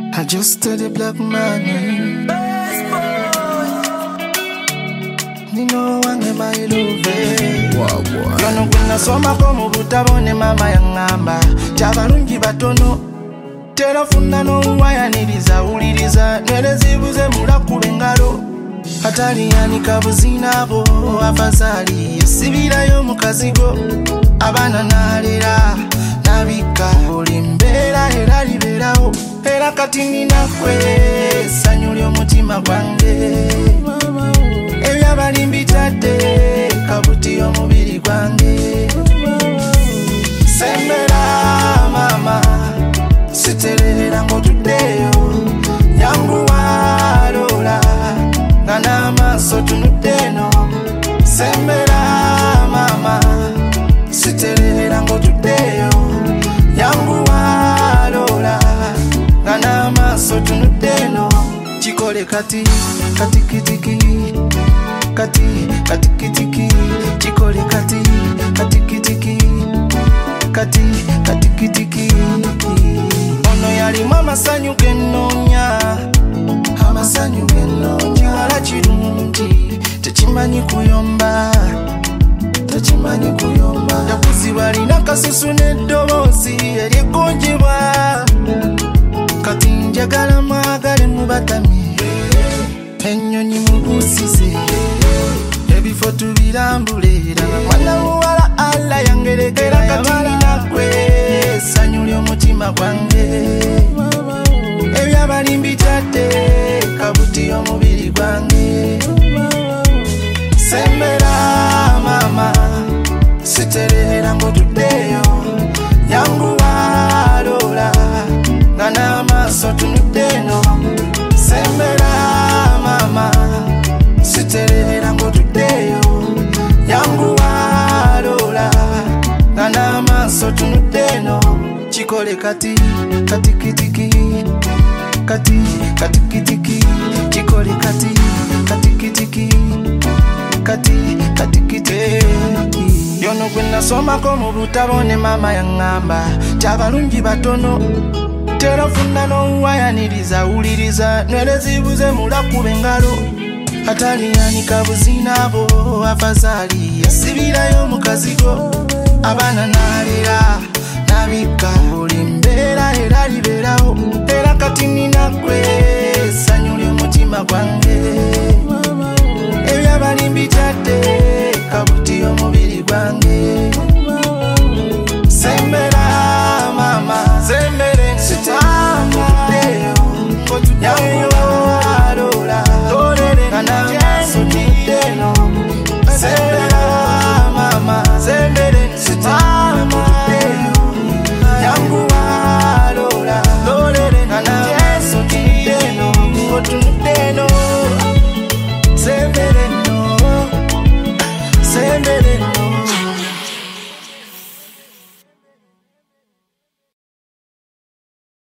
I just to the black man. Nino wange my love. Wow, boy. Kano kuna soma komu butabone mama yangamba. Chabalungi batono. Telefuna no wayaniriza uliriza. Nwele zibuze mulakube ngalo. Hatari yanika buzina bo afazali. Yesibira yo mukazigo. Abana nalera. Nabika olimbera era liberaho. Era kati ninakwe sanyuli omutima gwange. Ebyabalimbi tadde kabuti omubiri gwange. Sembera mama siterera ng'otuddeyo. Yanguwa lola nga n'amaaso tunuddeeno. Sembera mama siterera ng'otuddeyo. Yanguwa lola nga n'amaaso tunuddeeno. Chikole kati katikitiki kati katikitiki. Chikole kati katikitiki kati katikitiki. Ono yalimu amasanyu genoonya. Amasanyu genoonya. Wala kirungi tekimanyi kuyomba. Tekimanyi kuyomba. Yakuzi balina kasusu n'eddoboozi eryegonjebwa. Kati njagala mwagale mubatamye. Ennyonyi mubuusize ebifo tubirambulira. Mwana muwala alla yangerekera kati ninakwe sanyuli omutima gwange. Ebyabalimbi tadde kabuti omubiri gwange. Sembera mama siterera ng'otuddeyo. Yanguwa lola nga n'amaaso tunuddeeno. Sembera mama siterera ng'otuddeyo. Yanguwa lola nga n'amaaso tunuddeeno. Chikole kati katikitiki kati katikitiki. Chikole kati katikitiki kati katikitiki. Yono gwe nasomako mu butabone mama yangamba. Chabalungi batono telefuna no wayaniriza uliriza. Nwele zibuze mulakube ngalo. Hatari yanika buzina bo afazali. Yesibira yo mukazigo. Abana nalera nabika olimbera.